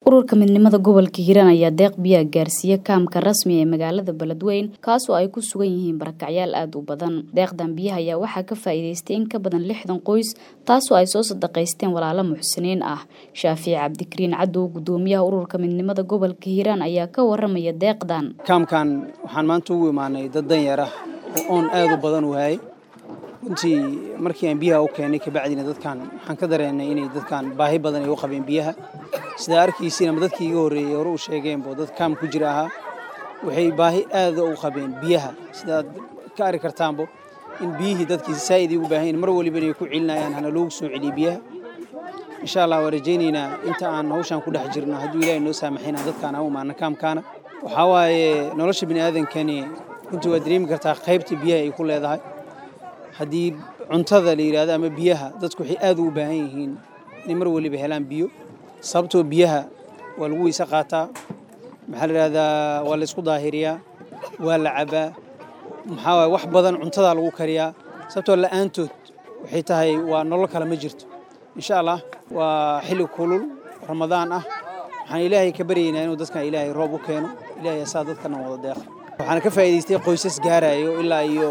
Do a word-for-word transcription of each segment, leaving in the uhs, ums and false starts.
ururka midnimada gobolka Hiiraan ayaa deeq biyo gaarsiiye kaamka rasmi ee magaalada Beledweyne kaas oo ay ku sugan yihiin barakacyaal aad u badan. Deeqdan biyaha ayaa waxa ka faa'iideystay in ka badan lixdan qoys taas oo ay soo sadaqaysteen walaalo muxsiniin ah. Shaafici Cabdikariin Cadow gudoomiyaha ururka midnimada gobolka Hiiraan ayaa ka waramaya deeqdan. Kaamkan waxaan maanta ugu imaanay dad danyar ah oo on aad u badan u hayay. intii markii aan biyaha u keenay ka bacdina dadkan waxaan ka dareennay inay dadkan baahi badan ay u qabeen biyaha sida arkiisina dadkii iga horeeyay hore u sheegeen boo dad kaam ku jira aha waxay baahi aad u qabeen biyaha sida ka ari kartaanbo in biyihii dadkii saayid ugu baahan mar waliba inay ku cilinayaan hana loogu soo celiyo biyaha insha Allah waan rajaynaynaa inta aan hawshan ku dhex jirno haddii Ilaahay noo saamaxayna dadkan aan u maana kaamkaana waxa waaye nolosha bini'aadankani intuu waad dareemi kartaa qaybta biyaha ay ku leedahay haddii cuntada la yiraahdo ama biyaha dadku waxay aad u baahan yihiin in mar waliba helaan biyo sababtoo biyaha waa lagu isa qaataa maxaa la yiraahdaa waa la isku daahiriyaa waa la cabaa maxaa waay wax badan cuntada lagu kariyaa sababtoo la'aantood waxay tahay waa nolol kale ma jirto insha Allah waa xilli kulul Ramadaan ah waxaan Ilaahay ka baryaynaa inuu dadka Ilaahay roob u keeno Ilaahay asaa dadkana wada deeq waxaan ka faa'iideystay qoysas gaarayo ilaa iyo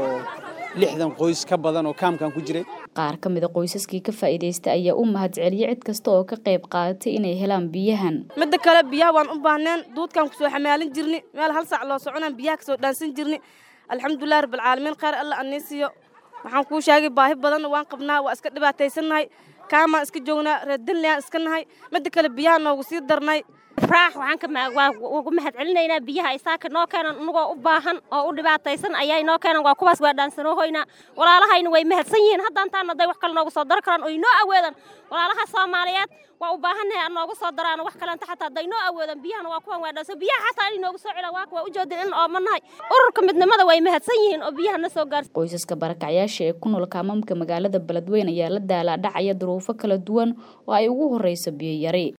lixdan qoys ka badan oo kaamkan ku jiray qaar ka mid ah qoysaskii ka faa'iideystay ayaa u mahadceliyay cid kasta oo ka qayb qaadatay inay helaan biyahan midda kale biyaha waan u baahneen duudkan ku soo xamaalin jirnay meel hal saac loo soconaan biyaha ka soo dhaansan jirnay alxamdulillah rabbil caalamiin khayr alla anisiyo waxaan ku sheegay baahi badan waan qabnaa waa iska dhibaataysanahay kaama iska joognaa reedinlaan iska nahay midda kale biyaha noogu sii darnay raax waxaan ka ugu mahadcelinaynaa biyaha isaaka noo keenan anagoo u baahan oo u dhibaataysan ayaa inoo keenan waa kuwaas waa dhaansanoohoyna walaalahayna way mahadsan yihiin haddaan taan haday wax kale noogu soo dar karaan oo inoo awoodaan walaalaha Soomaaliyeed waa u baahannahay aan noogu soo daraan wax kale inta xataa haday inoo awoodaan biyahana waa kuwan waa dhaansan biyaha xataa inoogu soo cilaan waa kuwa u jeedin in oo manahay ururka midnimada way mahadsan yihiin oo biyahana soo gaarsiin qoysaska barakacyaasha ee ku nool kaamamka magaalada Beledweyne ayaa la daalaa dhacaya duruufo kala duwan oo ay ugu horeyso biyo yari